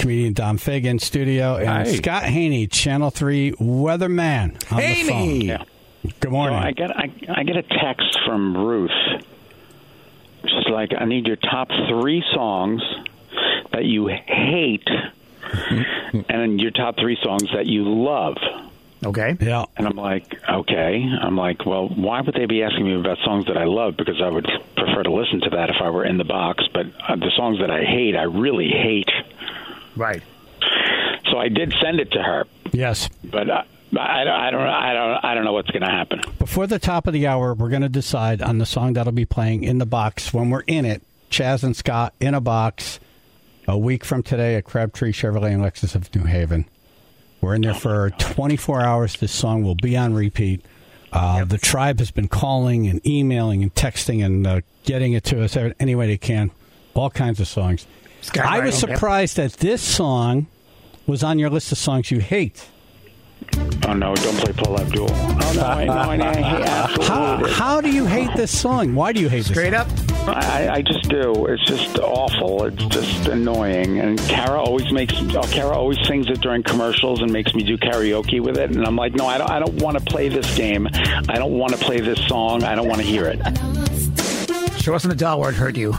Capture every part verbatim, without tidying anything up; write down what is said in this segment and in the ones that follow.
comedian Dom Fig in studio, and Hi. Scott Haney, Channel three weatherman on Haney. the phone. Yeah. Good morning. So I get I, I get a text from Ruth. She's like, I need your top three songs that you hate, and your top three songs that you love. Okay. Yeah. And I'm like, okay. I'm like, well, why would they be asking me about songs that I love? Because I would prefer to listen to that if I were in the box. But uh, the songs that I hate, I really hate. Right. So I did send it to her. Yes. But uh, I, I don't, I don't, I don't know what's going to happen. Before the top of the hour, we're going to decide on the song that'll be playing in the box when we're in it. Chaz and Scott in a box a week from today at Crabtree Chevrolet and Lexus of New Haven. We're in there for twenty-four hours. This song will be on repeat. Uh, yep. The tribe has been calling and emailing and texting and uh, getting it to us any way they can. All kinds of songs. Scott, I was right, surprised that this song was on your list of songs you hate. Oh, no, don't play Paul Abdul. Oh, no, I know, I know. I hate How, how do you hate this song? Why do you hate this Straight song? up? I, I just do. It's just awful. It's just annoying. And Kara always makes. Oh, Kara always sings it during commercials and makes me do karaoke with it. And I'm like, no, I don't. I don't want to play this game. I don't want to play this song. I don't want to hear it. Show us in the doll where it hurt you.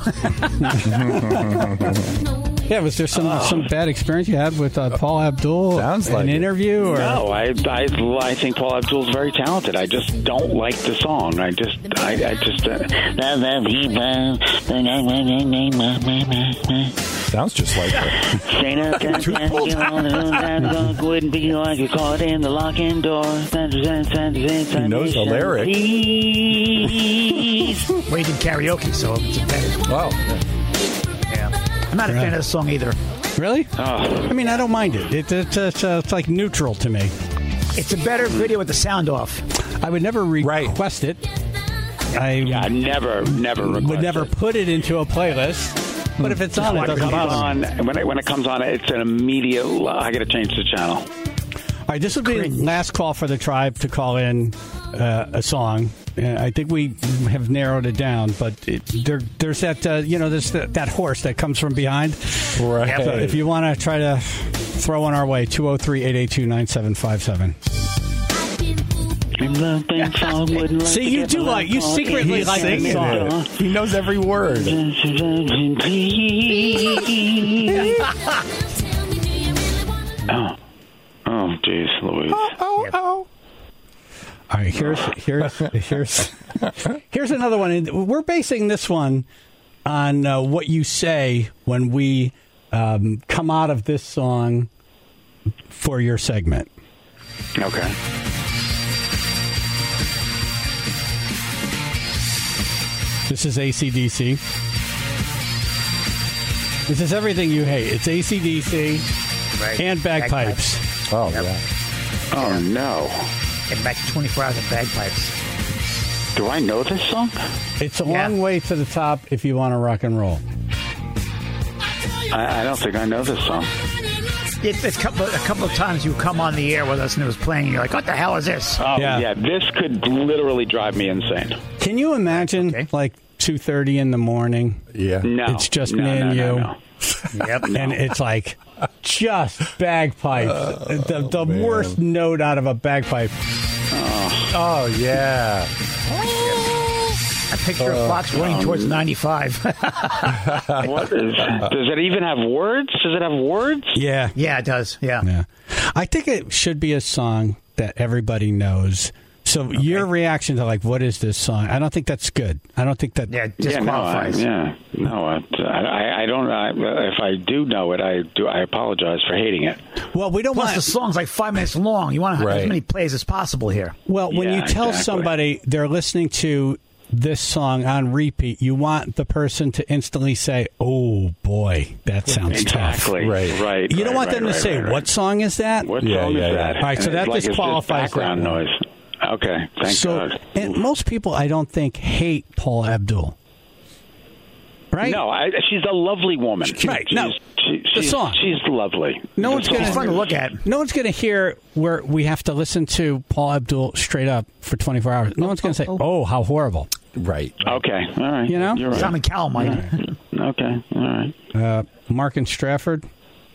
Yeah, was there some, oh. some bad experience you had with uh, Paul Abdul? Sounds like an it. interview? Or? No, I, I, I think Paul Abdul's very talented. I just don't like the song. I just, I, I just. Uh, Sounds just like her. Wouldn't be like you caught in the locking door. He knows the lyric. Well, he did karaoke, so it's better. Wow. Yeah. I'm not a fan of the song either. Really? Oh. I mean, I don't mind it. it, it it's, uh, it's like neutral to me. It's a better video with the sound off. I would never request right. it. I yeah, never, never request would never it. put it into a playlist. But if it's on, it doesn't bother me. On, when it when it comes on, it's an immediate. I got to change the channel. All right, this will be the last call for the tribe to call in uh, a song. Uh, I think we have narrowed it down, but it, there, there's that uh, you know, there's that, that horse that comes from behind. Right. So if you want to try to throw one our way, two oh three, eight eight two, nine seven five seven. See, you do like, you secretly He's like the song. it. He knows every word. oh, oh, jeez, Louise. Oh, oh, oh. All right, here's here's here's here's another one. We're basing this one on uh, what you say when we um, come out of this song for your segment. Okay. This is A C D C. This is everything you hate. It's A C D C Right. and bagpipes. Bagpipes. Oh, Yep. yeah. Oh no. Get back to twenty-four hours of bagpipes. Do I know this song? It's a Yeah. long way to the top if you want to rock and roll. I, I don't think I know this song. It, it's couple, a couple of times you come on the air with us and it was playing. And you're like, what the hell is this? Oh Yeah. yeah, this could literally drive me insane. Can you imagine, Okay. like, two thirty in the morning? Yeah. No, It's just no, me and no, you. No, no. Yep. And it's like just bagpipes. the the man. worst note out of a bagpipe. Oh, yeah. I picture a fox running towards ninety-five. What is? Does it even have words? Does it have words? Yeah. Yeah, it does. Yeah. Yeah. I think it should be a song that everybody knows. So your reaction to, like, what is this song? I don't think that's good. I don't think that... Yeah, Yeah, no, I, disqualifies. yeah, no. I, I, I don't. I, if I do know it, I do. I apologize for hating it. Well, we don't Plus, want... the song's like five minutes long. You want to have Right. as many plays as possible here. Well, when Yeah, you tell exactly. somebody they're listening to this song on repeat, you want the person to instantly say, oh, boy, that sounds tough. Exactly. Right. Right. You don't right, want right, them to right, say, right, right. what song is that? What Yeah, song yeah, is yeah. that? All right, so And that it's like, it's just disqualifies that background one. noise. Okay, thank So, God. and most people, I don't think, hate Paul Abdul. Right? No, I, she's a lovely woman. Right, She's, no, she, the she's, song. She's lovely. No The one's song gonna- It's fun to is- look at. No one's going to hear where we have to listen to Paul Abdul straight up for twenty-four hours. No one's going to say, oh, how horrible. Right. Okay, all right. You know? You're right. Simon Cowell might. Okay, all right. Uh, Mark and Strafford.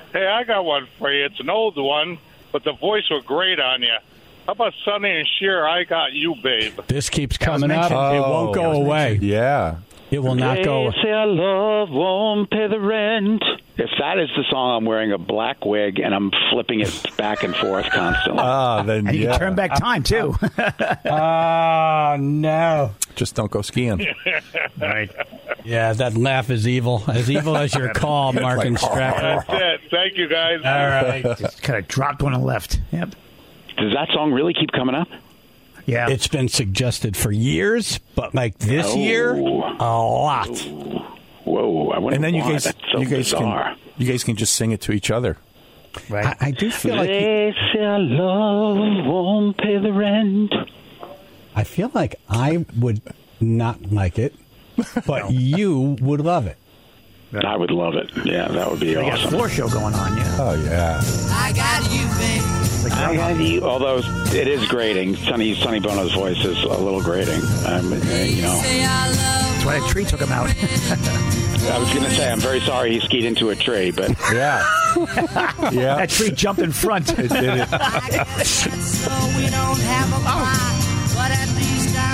Hey, I got one for you. It's an old one, but the voice was great on you. How about Sonny and Cher, I Got You, Babe? This keeps coming up. mentioned. It won't Oh, go that was away. mentioned. Yeah. It will not go. They say our love won't pay the rent. If that is the song, I'm wearing a black wig and I'm flipping it back and forth constantly. Ah, then And you yeah. can turn back time, too. Oh, no. Just don't go skiing. Right. Yeah, that laugh is evil. As evil as your call, Mark and Stratford. That's it. Thank you, guys. All right. Just kind of dropped one and left. Yep. Does that song really keep coming up? Yeah. It's been suggested for years, but like this Oh. year, a lot. Whoa, I wonder And then you why. guys, That's so you guys bizarre. can, you guys can just sing it to each other. right. I, I do feel like They say our love won't pay the rent. I feel like I would not like it, but you would love it. I would love it. Yeah, that would be They got a awesome. floor show going on, yeah. Oh, yeah. I got you, babe. I got you. Although it is grating, Sonny Sonny Bono's voice is a little grating. Um, uh, you know, Say I love That's why that tree took him out. I was going to say I'm very sorry he skied into a tree, but Yeah. Yeah. That tree jumped in front. It did it. so we don't have a fight. But at least I'm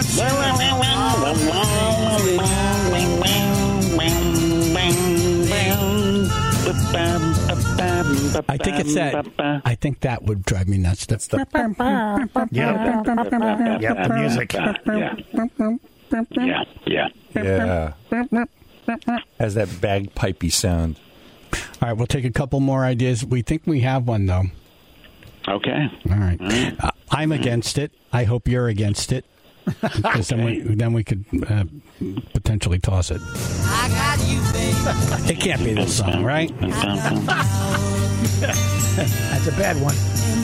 I think it's that. I think that would drive me nuts. That's the. Yep. Yep, the music. Yeah, yeah, yeah. Yeah. Has that bagpipey sound. All right, we'll take a couple more ideas. We think we have one though. Okay. All right, uh, I'm against it. I hope you're against it, because then we then we could uh, potentially toss it. I got you, babe. It can't be this song, right? That's a bad one.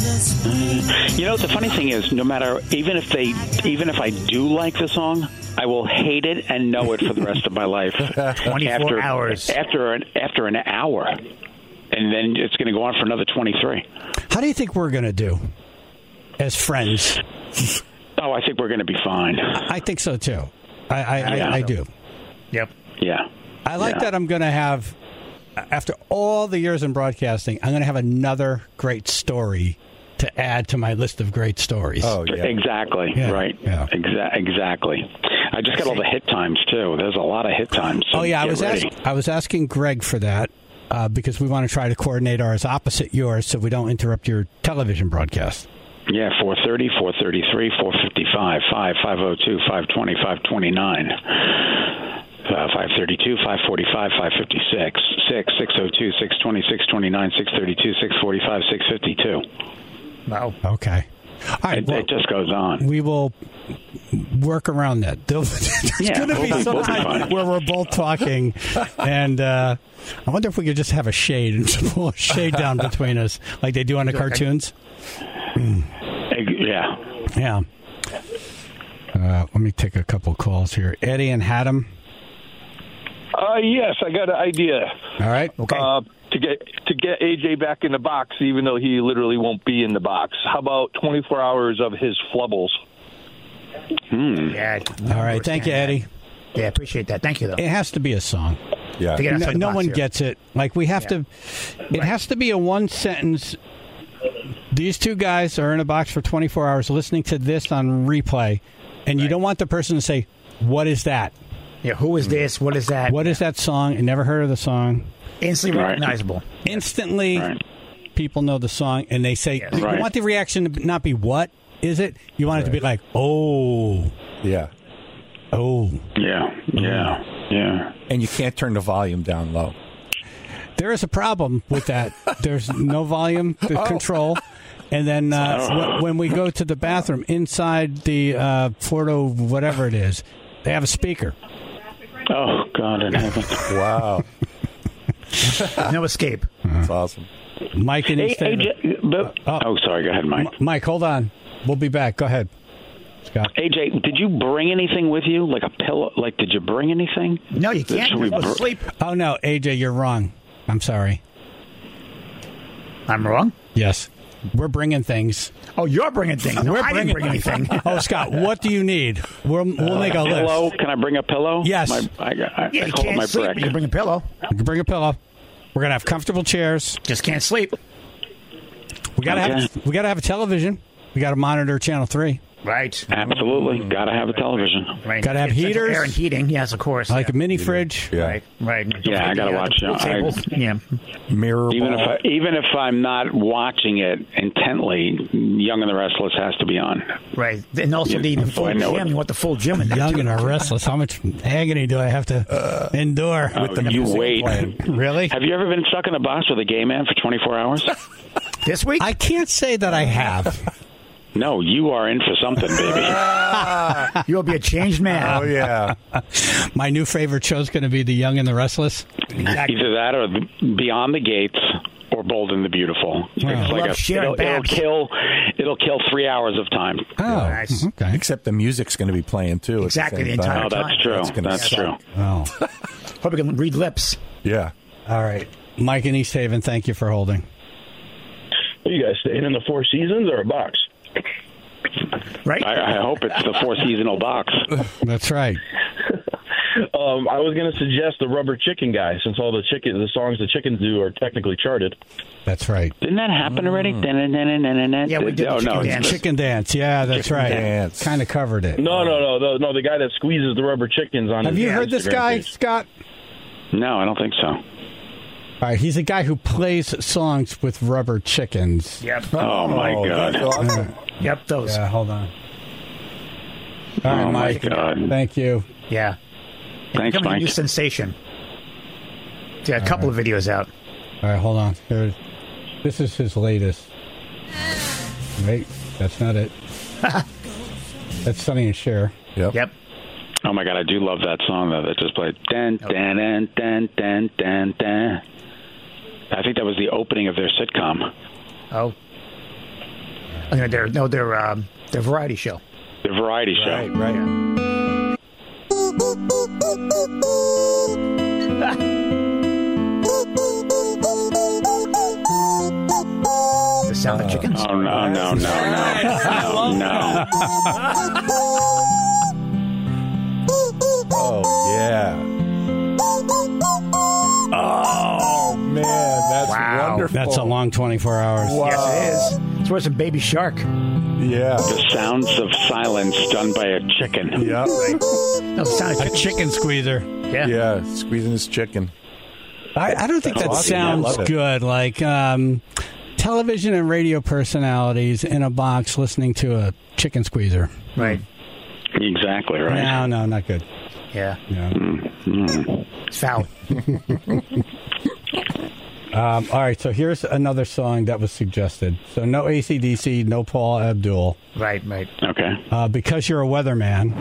You know, the funny thing is, no matter even if they even if I do like the song, I will hate it and know it for the rest of my life. twenty-four after, hours. after an after an hour, and then it's going to go on for another twenty-three. How do you think we're going to do as friends? Oh, I think we're going to be fine. I think so too. I I, Yeah. I, I do. Yep. Yeah. I like Yeah. that I'm going to have, after all the years in broadcasting, I'm going to have another great story to add to my list of great stories. Oh, yeah. Exactly. Yeah, Right. yeah. Exa- exactly. I just got all the hit times too. There's a lot of hit times. So Oh yeah, I get was ready. ask, I was asking Greg for that uh, because we want to try to coordinate ours opposite yours so we don't interrupt your television broadcast. Yeah, four thirty, four thirty-three, four fifty-five, five, five oh two, five twenty, five twenty-nine, uh, five thirty-two, five forty-five, five fifty-six, six, six oh two, six twenty, six twenty-nine, six thirty-two, six forty-five, six fifty-two. Wow. Okay. All right. It, Well, it just goes on. we will work around that. There'll- There's Yeah, going to we'll be be- some we'll be time fine. where we're both talking, and uh, I wonder if we could just have a shade and just pull a shade down between us, like they do on the cartoons. Ex- Yeah. Yeah. Uh, let me take a couple calls here. Eddie and Haddam. Uh, yes, I got an idea. All right. Okay. Uh, to get to get A J back in the box, even though he literally won't be in the box. How about twenty-four hours of his flubbles? Hmm. Yeah. All right. Thank you, Eddie. Yeah, appreciate that. Thank you, though. It has to be a song. Yeah. To get No, outside the no box one here. gets it. Like we have Yeah. to. It has to be a one sentence. These two guys are in a box for twenty-four hours listening to this on replay, and you don't want the person to say, "What is that? Yeah, who is this? What is that? What is that song?" I never heard of the song. Instantly Right. recognizable. Instantly, Right. people know the song, and they say, Yes. "You Right. want the reaction to not be what is it? You want it to be like, oh, Yeah. oh." Yeah. Yeah. Yeah. And you can't turn the volume down low. There is a problem with that. There's no volume the control. And then uh, w- when we go to the bathroom inside the uh, Porto, whatever it is, they have a speaker. Oh, God in heaven. Wow. No escape. That's awesome. Mike in Hey, East hey, Haven. J- but, Oh. oh, sorry. Go ahead, Mike. M- Mike, hold on. We'll be back. Go ahead, Scott. A J, did you bring anything with you? Like a pillow? Like, did you bring anything? No, you can't. Should we You're br- asleep. Oh, no, A J, you're wrong. I'm sorry. I'm wrong. Yes. We're bringing things. Oh, you're bringing things. No, We're I didn't bring anything. Oh, Scott, what do you need? We'll, we'll make a Pillow? list. Can I bring a pillow? Yes. My, I, got- I, Yeah, I you call it can't my sleep. brick. You can bring a pillow. You can bring a pillow. We're gonna have comfortable chairs. Just can't sleep. We gotta Okay. have we gotta have a television. We gotta monitor channel three. Right. Absolutely. Got to have a television. Right. Gotta have Central heaters. Air and heating. Yes, of course. Like yeah. a mini fridge. Yeah. Right. Right. Yeah, I gotta watch the pool it. I- tables. Yeah. Mirror Even if ball. I, even if I'm not watching it intently, Young and the Restless has to be on. Right. And also Yeah, the, the so full I know gym. it. You want the full gym in there. Young too. and are restless. How much agony do I have to endure? Oh, the you music wait. playing. Really? Have you ever been stuck in a box with a gay man for twenty-four hours? This week? I can't say that I have. No, you are in for something, baby. You'll be a changed man. Oh, yeah. My new favorite show is going to be The Young and the Restless. Exactly. Either that or the, Beyond the Gates or Bold and the Beautiful. It's I like love a, Sharon it'll, it'll Babs. kill. It'll kill three hours of time. Oh, Nice. okay. Except the music's going to be playing, too. at Exactly, same the time. entire Oh, that's time. true. That's gonna That's suck. true. Oh. Hope we can read lips. Yeah. All right. Mike in East Haven, thank you for holding. Are you guys staying in the Four Seasons or a box? Right? I, I hope it's the four seasonal box. That's right. Um, I was going to suggest the Rubber Chicken guy, since all the chicken, the songs the chickens do are technically charted. That's right. Didn't that happen already? Yeah, we did Oh, the no. chicken dance. Chicken Dance. Yeah, that's Chicken right. Dance. Kind of covered it. No, no, no, no, no. The guy that squeezes the rubber chickens on. Have his you heard this Instagram guy, page. Scott? No, I don't think so. All right, he's a guy who plays songs with rubber chickens. Yep. Oh, my God. That's awesome. Yep, those. Yeah, hold on. All right, Oh, my Mike. God. Thank you. Yeah. Thanks, Becoming a new Mike. sensation. Yeah, a couple of videos out. All right, hold on. Here, this is his latest. Wait, that's not it. That's Sonny and Cher. Yep. Yep. Oh, my God. I do love that song, though, that just played. Dun, dun, dun, dun, dun, dun, dun. I think that was the opening of their sitcom. Oh. I mean, they're, no, they're, um, their variety show. The variety show. Right, right. The Sound of Chickens. Oh, no, no, no, no. No, no. Oh, yeah. Oh, man. That's Wow. wonderful. That's a long twenty-four hours. Wow. Yes, it is. It's worth some Baby Shark. Yeah. The sounds of silence done by a chicken. Yep. No, the Sound of A Chickens. chicken squeezer. Yeah. Yeah. Squeezing his chicken. I, I don't think That's that awesome. I sounds love it. good. Like um, television and radio personalities in a box listening to a chicken squeezer. Right. Exactly right. No, no, not good. Yeah. No. Mm. It's foul. Um, all right, so here's another song that was suggested. So no A C D C, no Paul Abdul. Right, right. Okay. Uh, Because You're a Weatherman.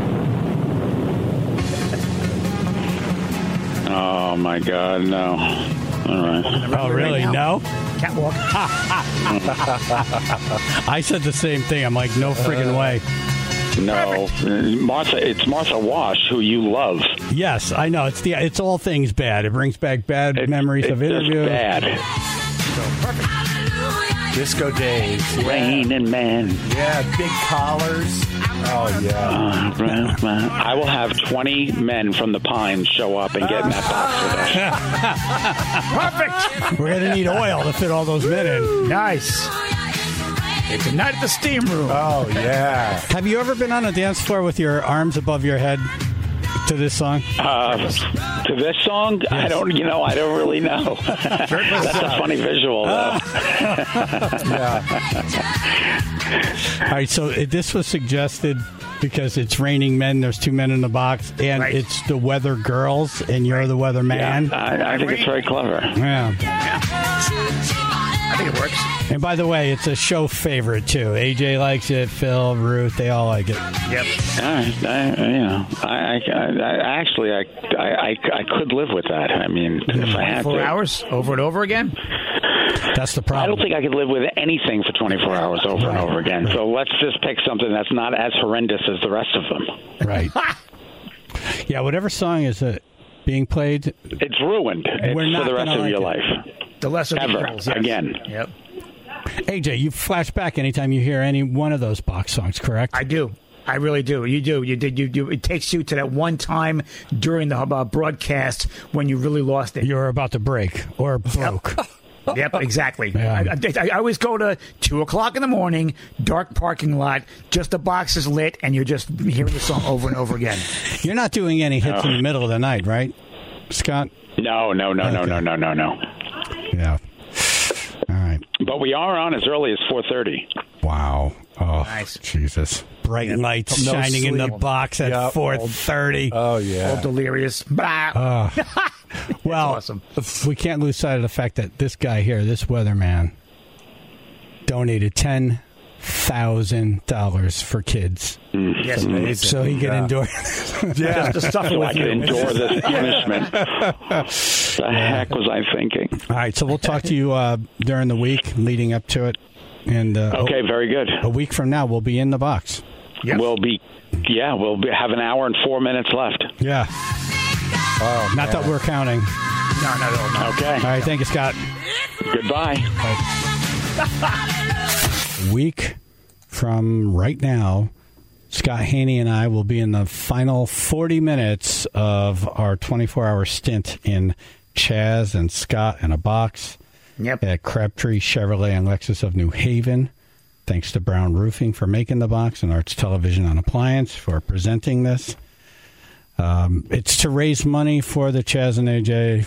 Oh, my God, no. All right. Oh, really? Right now. No? Catwalk. I said the same thing. I'm like, no friggin' way. No. Martha, it's Martha Wash, who you love. Yes, I know. It's the it's all things bad. It brings back bad It- memories it's of just interviews. bad. Disco days. Rain and man. Yeah. Big collars. Oh, yeah. Uh, I will have twenty men from the Pines show up and get in that box with us. Perfect. We're gonna need oil to fit all those men in. Nice. It's a night at the steam room. Oh, yeah. Have you ever been on a dance floor with your arms above your head to this song? Uh, to this song, I don't. You know, I don't really know. That's a funny visual, though. All right, so it, this was suggested because it's raining men. There's two men in the box, and Right. it's the Weather Girls, and you're the Weather Man. I, I think it's very clever. Yeah. I think it works. And by the way, it's a show favorite too. A J likes it. Phil, Ruth, they all like it. Yep. I, I, you know, I, I, I actually, I, I, I could live with that. I mean, if I had Four to. hours over and over again. That's the I problem. don't think I could live with anything for twenty-four hours over and over again. So let's just pick something that's not as horrendous as the rest of them. Right. Yeah, whatever song is uh, being played, It's ruined. It's We're not for the rest gonna of your like life. The lesser Ever. of evils, yes. Again. Yep. A J, you flash back anytime you hear any one of those box songs, correct? I do. I really do. You do. You did. You do. It takes you to that one time during the uh, broadcast when you really lost it. You're about to break or broke. Yep, exactly. Yeah. I, I, I always go to two o'clock in the morning, dark parking lot, just the box is lit, and you're just hearing the song over and over again. You're not doing any hits No. in the middle of the night, right, Scott? No, no, no, no, Okay. no, no, no, no. Yeah. All right. But we are on as early as four thirty. Wow. Oh, Nice. Jesus. Bright lights No shining in the sleep. box at Yep. four thirty. Oh All yeah. delirious. Bah. Well, awesome. we can't lose sight of the fact that this guy here, this weatherman, donated ten thousand dollars for kids, Yes, Amazing. so he can Yeah. endure. Yeah. the stuff So I with can you. endure this punishment. The heck was I thinking? All right, so we'll talk to you uh, during the week leading up to it, and uh, Okay, very good. a week from now we'll be in the box. Yep. We'll be, yeah, we'll be, have an hour and four minutes left. Yeah. Oh, Not that we're counting. No, no, no, no. Okay, All right, thank you, Scott. goodbye. Week from right now, Scott Haney and I will be in the final forty minutes of our twenty-four hour stint in Chaz and Scott in a box Yep. at Crabtree Chevrolet and Lexus of New Haven. Thanks to Brown Roofing for making the box and Arts Television on Appliance for presenting this. Um, it's to raise money for the Chaz and A J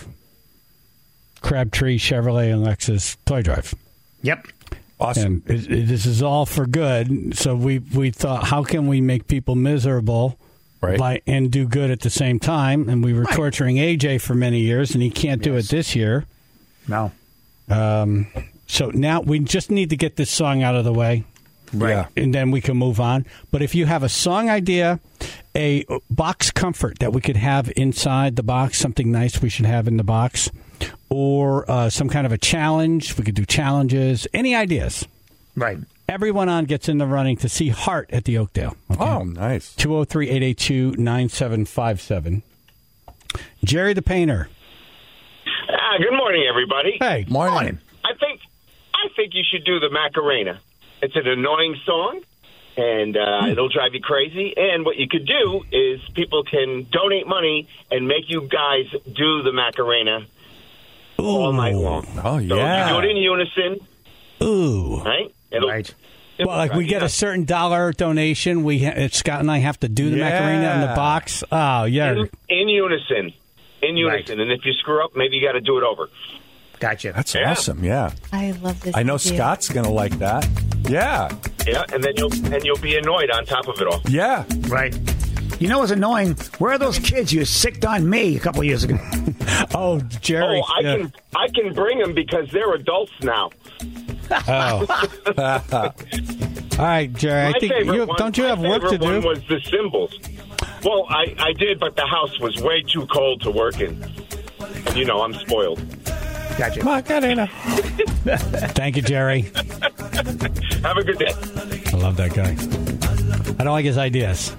Crabtree Chevrolet and Lexus toy drive. Yep. Awesome. And it, it, this is all for good. So we we thought, how can we make people miserable, Right. by, and do good at the same time? And we were Right. torturing A J for many years, and he can't do it this year. No. Um, so now we just need to get this song out of the way, Yeah. and then we can move on. But if you have a song idea, a box comfort that we could have inside the box, something nice we should have in the box, or uh, some kind of a challenge, we could do challenges, any ideas. Right. Everyone on gets in the running to see Heart at the Oakdale. Okay? Oh, nice. two oh three, eight eight two, nine seven five seven. Jerry the Painter. Ah, good morning, everybody. Hey. Morning. I think I think you should do the Macarena. It's an annoying song, and uh, it'll drive you crazy. And what you could do is people can donate money and make you guys do the Macarena all night long. Oh, So yeah. if you do it in unison, Ooh. right? It'll, Right. it'll Well, like drive we you get a nuts. certain dollar donation. We ha- Scott and I have to do the Yeah. Macarena in the box. Oh, yeah. in, in unison. In unison. And if you screw up, maybe you got to do it over. Gotcha. That's Yeah. awesome. Yeah. I love this. I know idea. Scott's going to like that. Yeah. Yeah, and then you'll and you'll be annoyed on top of it all. Yeah. Right. You know what's annoying? Where are those kids you sicked on me a couple of years ago? Oh, Jerry. Oh, I yeah. can I can bring them because they're adults now. Oh. All right, Jerry. I My think favorite you one, don't you my have work to favorite one do? was the cymbals. Well, I, I did, but the house was way too cold to work in. And, you know, I'm spoiled. Gotcha. Macarena. Thank you, Jerry. Have a good day. I love that guy. I don't like his ideas.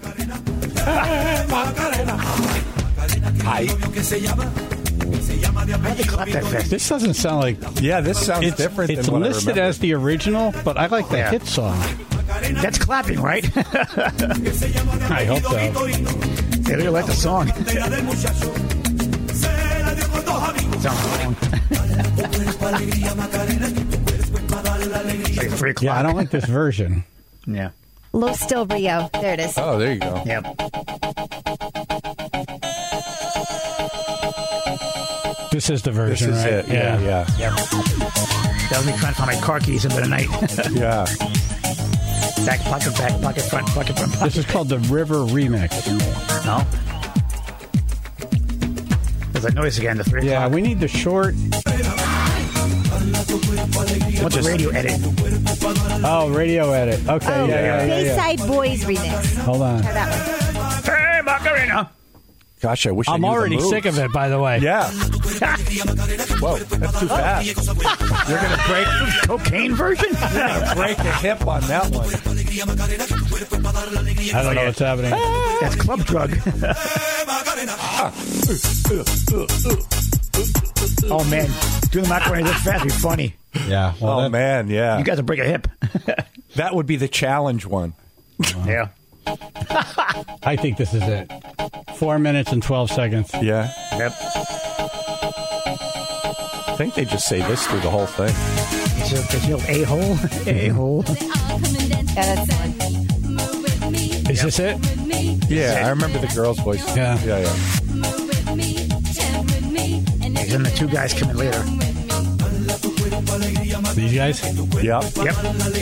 Clap that fast. This doesn't sound like Yeah, this sounds it's, different it's than what listed I remember. as the original, but I like the Yeah. hit song. That's clapping, right? I hope so. They really like the song. Sounds long. It's like three o'clock. Yeah, I don't like this version. Yeah. Low still Rio. There it is. Oh, there you go. Yep. This is the This version, is right? it. Yeah, yeah. Yep. That was me trying to find my car keys in the night. Yeah. Back pocket, back pocket, front pocket, front pocket. This is called the River Remix. No. There's that noise again. The three Yeah, o'clock. we need the short. What's the radio edit? Oh, radio edit. Okay, Oh, yeah, yeah, yeah, yeah. Bayside Boys remix. Hold on. Try that one. Hey, Macarena. Gosh, I wish I I'm knew the already moves. sick of it, by the way. Yeah. Whoa, that's too fast. You're going to break Cocaine version? you're gonna break a hip on that one. I don't know what's happening. That's club drug. Oh, man. Doing the Macarena this fast would be funny. Yeah. Well, Oh, that- man, yeah. You guys will break a hip. That would be the challenge one. Yeah. I think this is it. Four minutes and twelve seconds. Yeah. Yep. I think they just say this through the whole thing. It's a, it's a little a-hole. A-hole. Yeah, that's one. Is this it? Yeah, I remember the girl's voice. Yeah. Yeah, yeah. And then the two guys come in later. These guys? Yep. Yep.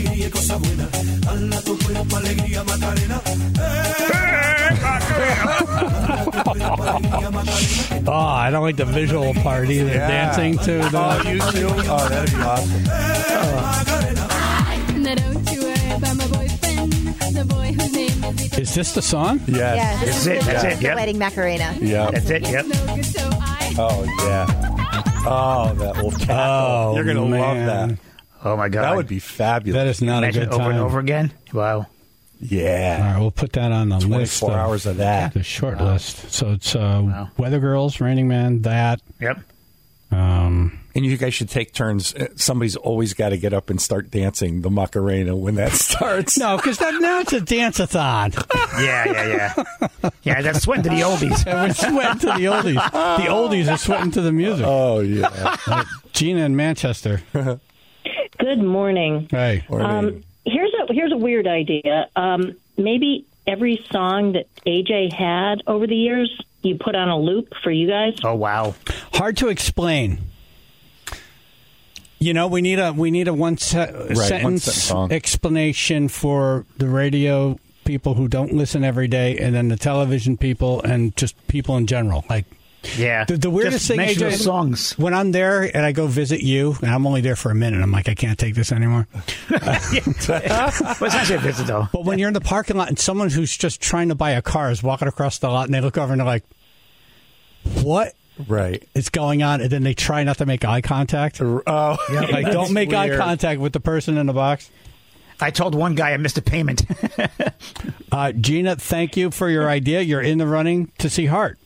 Oh, I don't like the visual part either. Yeah. Dancing to the... Oh, you too? Oh, that'd be awesome. Is this the song? Yes. Yeah, this That's is it, the, that's this it, is the yep. wedding Macarena. Yeah. That's it, yep. Oh, yeah. Oh, that will Oh, You're going to love man. that. Oh, my God. That would be fabulous. That is not a Imagine good it over time. and over again. Wow. All Yeah. right, we'll put that on the list. twenty-four of- hours of that. The short list. So it's uh, Wow. Weather Girls, Raining Man, that. Yep. Um, And you guys should take turns. Uh, Somebody's always got to get up and start dancing the Macarena when that starts. no, because now it's a dance-a-thon. Yeah, yeah, yeah. Yeah, that's sweating to the oldies. We're sweating to the oldies. The oldies are sweating to the music. Oh, yeah. Uh, Gina in Manchester. Good morning. Hey. Um, here's a here's a weird idea. Um, maybe every song that A J had over the years, you put on a loop for you guys. Oh, wow. Hard to explain. You know, we need a we need a one, se- one sentence sentence song. explanation for the radio people who don't listen every day, and then the television people, and just people in general. Like, Yeah. the, the weirdest Just thing, mention A J, those songs. when I'm there and I go visit you, and I'm only there for a minute, I'm like, I can't take this anymore. Well, it's not a visit, though. But when you're in the parking lot and someone who's just trying to buy a car is walking across the lot, and they look over and they're like, what Right. is going on? And then they try not to make eye contact. Oh, Like, don't make eye weird. contact with the person in the box. I told one guy I missed a payment. Uh, Gina, thank you for your idea. You're in the running to see Hart.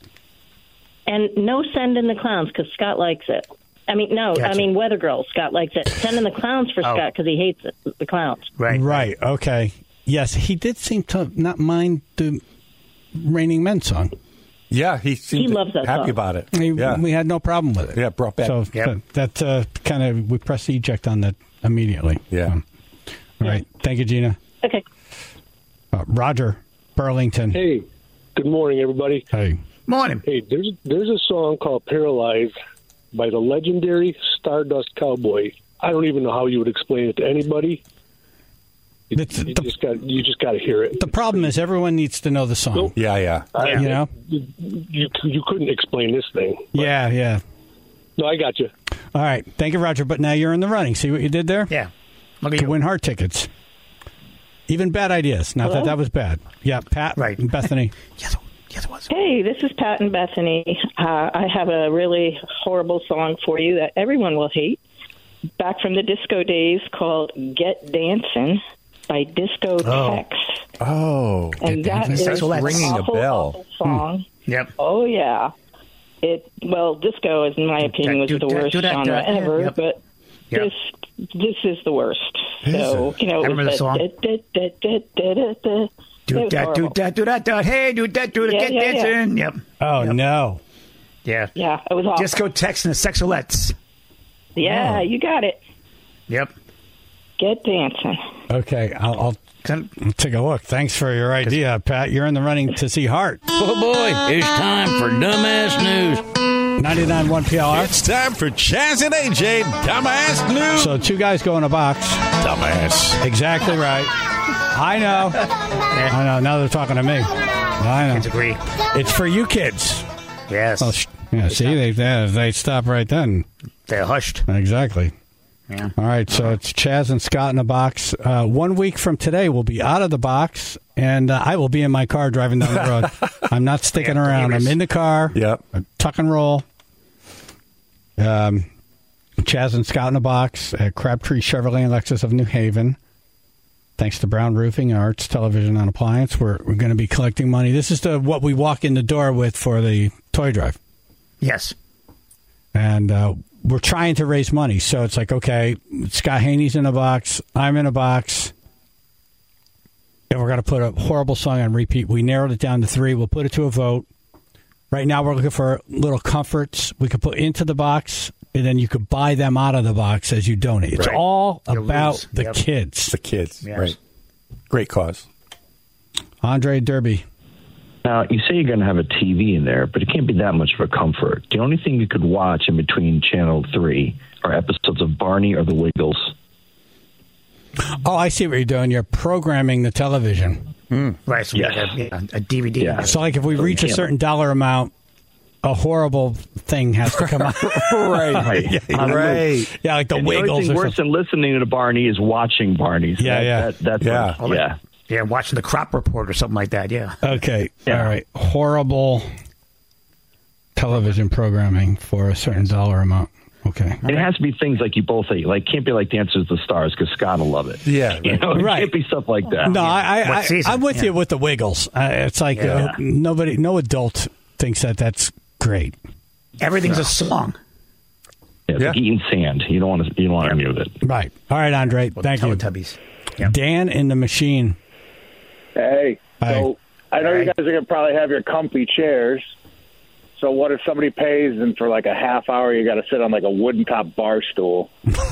And no send in the clowns because Scott likes it. I mean, no, Gotcha. I mean Weather Girls. Scott likes it. Send in the clowns for Oh. Scott because he hates it, the clowns. Right. Right. Okay. Yes, he did seem to not mind the Raining Men song. Yeah, he seemed He loves that happy song. about it. He- Yeah. We had no problem with it. Yeah, brought back. So Yep. that, that uh, kind of, we pressed the eject on that immediately. Yeah. So, all right. Thank you, Gina. Okay. Uh, Roger Burlington. Hey, good morning, everybody. Hey. Morning. Hey, there's there's a song called "Paralyzed" by the legendary Stardust Cowboy. I don't even know how you would explain it to anybody. You, It's- you the- just got you just got to hear it. The problem is everyone needs to know the song. Nope. Yeah, yeah. I- You know? you, you you couldn't explain this thing. Yeah, yeah. No, I got you. All right. Thank you, Roger. But now you're in the running. See what you did there? Yeah. Look at To you. win Hart tickets. Even bad ideas. Not that Hello? that was bad. Yeah, Pat Right. and Bethany. Yes, yes, it was. Hey, this is Pat and Bethany. Uh, I have a really horrible song for you that everyone will hate. Back from the disco days called "Get Dancing" by Disco Oh. Tex. Oh. And that Dancing. is That's an ringing a awful, bell. awful song. Yep. Oh yeah, it. Well, disco, is, in my opinion, was do the that, worst do that, genre do that. ever. Yep. But Yep. this this is the worst. So you know, I remember it the was song. da- da- da- da- da- da- da. It Do was that, do horrible. that, do that, do that. Hey, do that, do that. Yeah, Get yeah, yeah. dancing. Yep. Oh, Yep. no. Yeah. Yeah, it was awful. Disco Tex and the Sexualettes. Yeah, Oh. you got it. Yep. Get dancing. Okay, I'll, I'll Can- I'll take a look. Thanks for your idea, Pat. You're in the running to see Hart. Oh boy, it's time for dumbass news. ninety-nine point one P L R. It's time for Chaz and A J Dumbass News. So two guys go in a box. Dumbass. Exactly right. I know. I know. Now they're talking to me. I know. Kids agree. It's for you kids. Yes. Oh, sh- yeah, see, they, they they stop right then. They're hushed. Exactly. Yeah. All right, so it's Chaz and Scott in a box. Uh, one week from today, we'll be out of the box, and uh, I will be in my car driving down the road. I'm not sticking Yeah, around. believers. I'm in the car. Yep. I tuck and roll. Um, Chaz and Scott in a box at Crabtree Chevrolet and Lexus of New Haven. Thanks to Brown Roofing, Arts Television and Appliance, we're, we're going to be collecting money. This is the what we walk in the door with for the toy drive. Yes. And uh, we're trying to raise money. So it's like, okay, Scott Haney's in a box. I'm in a box. and we're going to put a horrible song on repeat. We narrowed it down to three. We'll put it to a vote. Right now, we're looking for little comforts we could put into the box, and then you could buy them out of the box as you donate. It's Right. all You about lose. the Yep. kids. The kids, Yes. right. Great cause. Andre Derby. Now, you say you're going to have a T V in there, but it can't be that much of a comfort. The only thing you could watch in between Channel three are episodes of Barney or The Wiggles. Oh, I see what you're doing. You're programming the television. Right, so Yes. we have yeah, a D V D. Yeah. So, like, if we So reach a you can't- certain dollar amount, a horrible thing has to come out. right. Right. Yeah, right. Yeah, like the And the only Wiggles thing or worse something. than listening to Barney is watching Barney. So Yeah, that, yeah. That, that's Yeah. what- yeah. Yeah, watching the crop report or something like that, yeah. Okay. Yeah. All right. Horrible television programming for a certain dollar amount. Okay. And it has to be things like you both hate. Like, can't be like Dances with the Stars because Scott will love it. Yeah, You know, it Right. can't be stuff like that. No, I, I, What I, season? I'm with Yeah. you with the Wiggles. Uh, it's like Yeah. uh, nobody, no adult thinks that that's great. Everything's a song. Yeah, it's Yeah. like eating sand. You don't want to. You don't want any of it. Right. All right, Andre. Thank you. Teletubbies. Dan in the machine. Hey, Hi. so I know you guys are going to probably have your comfy chairs. So what if somebody pays and for like a half hour you got to sit on like a wooden top bar stool?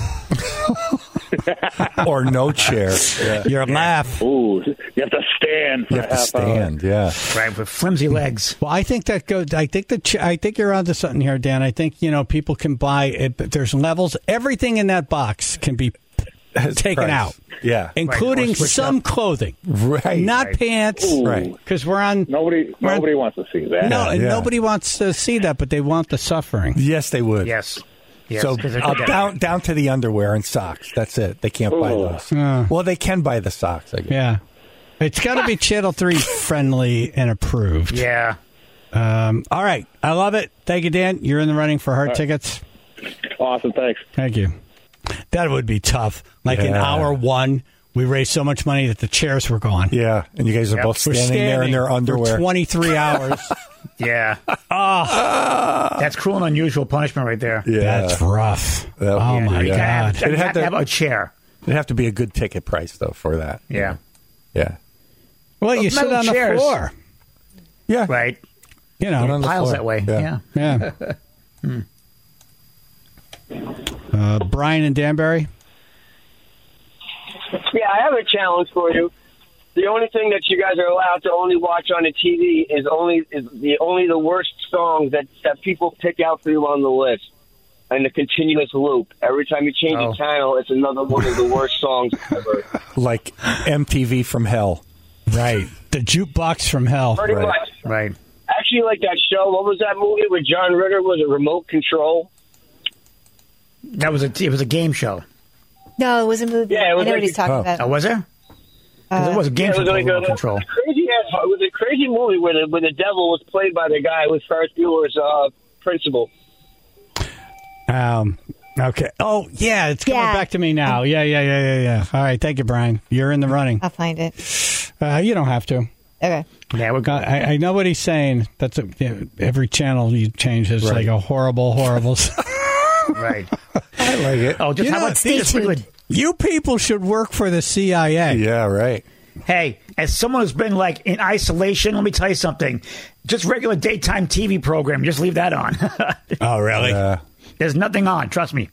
Or no chair. Yeah. Your laugh. Ooh, you have to stand for You a have to half stand, yeah. Right, with flimsy legs. Well, I think that goes. I think the. Ch- I think you're onto something here, Dan. I think you know people can buy it. But there's levels. Everything in that box can be taken price. out, Yeah. including Or switch some up. clothing, Right. not Right. pants. Ooh. Right. Because we're on. Nobody, We're on- nobody wants to see that. No, and Yeah. nobody wants to see that, but they want the suffering. Yes, they would. Yes. Yes, so 'cause they're uh, together. down down to the underwear and socks. That's it. They can't buy Ooh. those. Uh, Well, they can buy the socks, I guess. yeah, it's got to be Channel Three friendly and approved. Yeah. Um, all right, I love it. Thank you, Dan. You're in the running for hard right. tickets. Awesome, thanks. Thank you. That would be tough. Like in Yeah. hour one, we raised so much money that the chairs were gone. Yeah, and you guys are Yep. both We're standing, there in their for underwear. twenty-three hours. Yeah. Oh, That's cruel and unusual punishment right there. Yeah. that's rough. That- oh yeah, my You gotta have, God. you It'd have have to to- have a chair. It'd have to be a good ticket price, though, for that. Yeah. Yeah. Well, you Those sit metal on the chairs. floor. Yeah. Right. You Sit on know. the Piles floor. that way. Yeah. Yeah. Yeah. uh, Brian and Danbury. Yeah, I have a challenge for you. The only thing that you guys are allowed to only watch on the T V is only is the only the worst songs that, that people pick out for you on the list, and the continuous loop. Every time you change Oh. a channel, it's another one of the worst songs ever. Like M T V from hell. Right. The jukebox from hell. Pretty Right. much. Right. Actually, like that show. What was that movie with John Ritter? Was it Remote Control? That was a it was a game show. No, it was a movie. Yeah, it was I know what like- he's talking Oh. about. Oh, was there? 'Cause Uh, it was a game Yeah, it show was called like Remote a, Control. crazy ass. It was a crazy movie where the where the devil was played by the guy with Ferris Bueller's uh, principal. Um. Okay. Oh, yeah. It's coming Yeah. back to me now. Yeah, yeah, yeah, yeah, yeah. All right. Thank you, Brian. You're in the running. I'll find it. Uh, you don't have to. Okay. Yeah, we're going. I, I know what he's saying. That's a, yeah, every channel you change is Right. like a horrible, horrible. Right. I like it. Oh, just You how know, about stay just liquid? You people should work for the C I A. Yeah, right. Hey, as someone who's been like in isolation, let me tell you something. Just regular daytime T V program, just leave that on. Oh, really? Yeah. There's nothing on, trust me.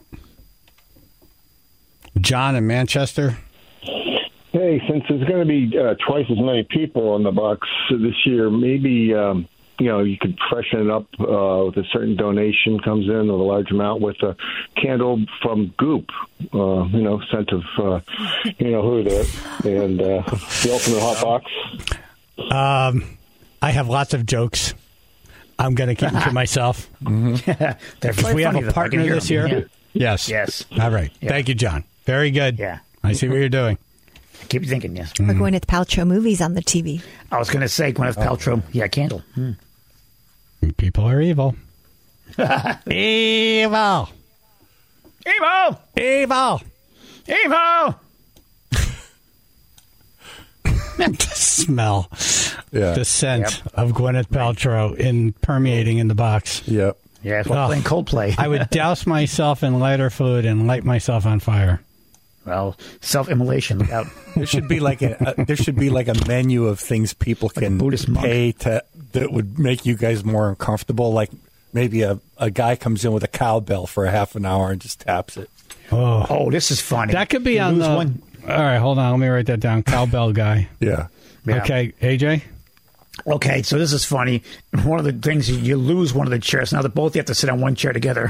John in Manchester. Hey, since there's going to be uh, twice as many people in the box this year, maybe um, you know you could freshen it up uh, with a certain donation comes in of a large amount with a candle from Goop, uh, you know, scent of uh, you know who there, and uh, the ultimate hot box. Um, I have lots of jokes. I'm going to keep them to myself. They're If quite we have funny, a though. I partner can hear this them. year. Yeah. Yes. Yes. All right. Yeah. Thank you, John. Very good. Yeah. I see what you're doing. Keep thinking, yes. We're going to the Paltrow movies on the T V. I was going to say Gwyneth Paltrow. Yeah, candle. Hmm. People are evil. Evil. Evil! Evil. Evil! The smell, Yeah. the scent of Gwyneth Paltrow in permeating in the box. Yep. Yeah, it's like Oh. playing Coldplay. I would douse myself in lighter fluid and light myself on fire. Well, self-immolation. Look out. There should be like a, a there should be like a menu of things people can pay to that would make you guys more uncomfortable. Like maybe a, a guy comes in with a cowbell for a half an hour and just taps it. Oh, oh this is funny. That could be You on lose the. one. All right, hold on. Let me write that down. Cowbell guy. Yeah. Yeah. Okay, A J. Okay, so this is funny. One of the things is you lose one of the chairs. Now that both you have to sit on one chair together.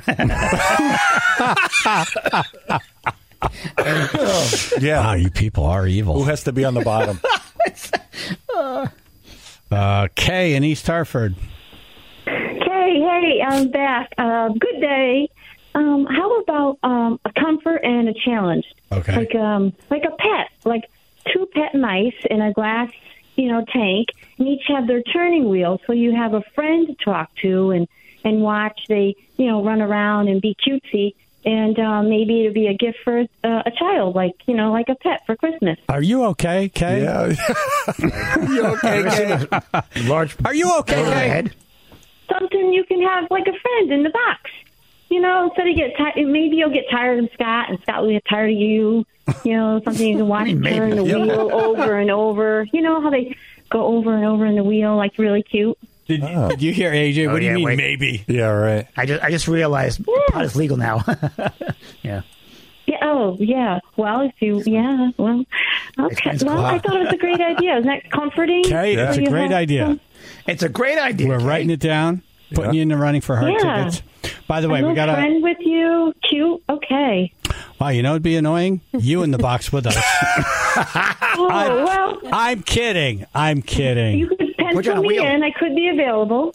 Yeah. Wow, you people are evil. Who has to be on the bottom? uh, Kay in East Hartford. Hey, hey, I'm back. Uh, good day. Um, how about um, a comfort and a challenge? Okay. Like um, like a pet, like two pet mice in a glass, you know, tank, and each have their turning wheel, so you have a friend to talk to and and watch. They, you know, run around and be cutesy. And uh, maybe it'll be a gift for uh, a child, like, you know, like a pet for Christmas. Are you okay, Kay? Yeah. Are you okay, Kay? Large. Are you okay, Kay? Something you can have like a friend in the box. You know, instead of get tired, maybe you'll get tired of Scott, and Scott will get tired of you. You know, something you can watch Maybe. turn the Yeah. wheel over and over. You know how they go over and over in the wheel, like really cute. Did, Oh. did you hear A J? Oh, What do you yeah, mean, wait. maybe? Yeah, right. I just I just realized pot is legal now. Yeah. Yeah. Oh, yeah. Well, if you, yeah. Well, okay. Explains a Well, lot. I thought it was a great idea. Isn't that comforting? Kay, Yeah. it's So a you great have idea. some- It's a great idea. We're Kay. writing it down, putting Yeah. you in the running for hard Yeah. tickets. By the A way, we little got a. friend with you, cute. Okay. Wow, you know it'd be annoying? You in the box with us. Oh well, I'm kidding. I'm kidding. you could Put you on pencil a me wheel. in. I could be available.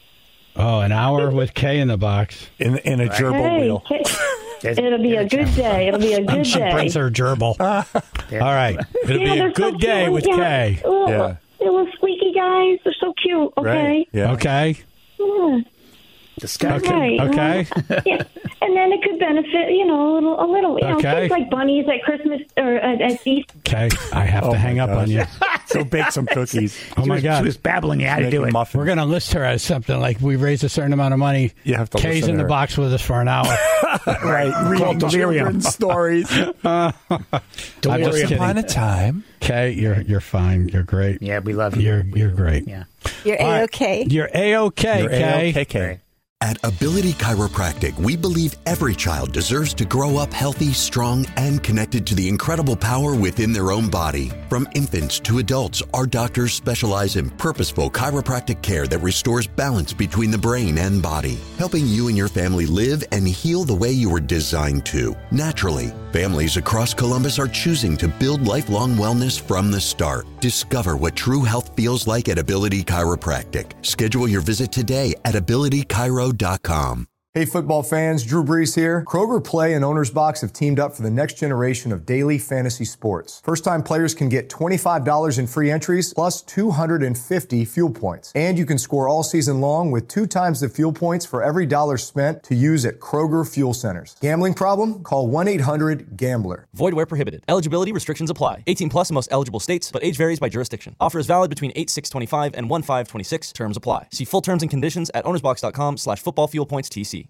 Oh, an hour with Kay in the box. In in a gerbil Hey, wheel. hey, it'll be a good day. It'll be a good She day. brings her gerbil. All right. It'll Yeah, be a they're so good day cute. with Yeah. Kay. Oh, Yeah. Little squeaky guys. They're so cute. Okay. Right. Yeah. Okay. Yeah. Disgusting. Okay. Right. Okay. Well, yeah. And then it could benefit, you know, a little, a little, you know, Okay. things like bunnies at Christmas or at, at Easter. Okay. I have Oh to hang my up on gosh. you. Go bake some cookies. Oh, She my was, God. She was babbling you how to Make do a it. muffin. We're going to list her as something like we raised a certain amount of money. You have to Kay's listen in to the her. box with us for an hour. Right. Real delirium. stories. I'm just Delirium. kidding. Upon a time. Kay, you're you're fine. You're great. Yeah, we love you. You're you're great. Yeah. You're All right. A-okay. You're A-okay, You're Kay. A-okay, Kay. At Ability Chiropractic, we believe every child deserves to grow up healthy, strong, and connected to the incredible power within their own body. From infants to adults, our doctors specialize in purposeful chiropractic care that restores balance between the brain and body, helping you and your family live and heal the way you were designed to, naturally. Families across Columbus are choosing to build lifelong wellness from the start. Discover what true health feels like at Ability Chiropractic. Schedule your visit today at ability chiro dot com. Hey football fans, Drew Brees here. Kroger Play and Owner's Box have teamed up for the next generation of daily fantasy sports. First-time players can get twenty-five dollars in free entries plus two hundred fifty fuel points. And you can score all season long with two times the fuel points for every dollar spent to use at Kroger Fuel Centers. Gambling problem? Call one eight hundred gambler. Void where prohibited. Eligibility restrictions apply. eighteen plus in most eligible states, but age varies by jurisdiction. Offer is valid between eight six twenty-five and one five twenty-six. Terms apply. See full terms and conditions at ownersbox dot com slash football fuel points T C.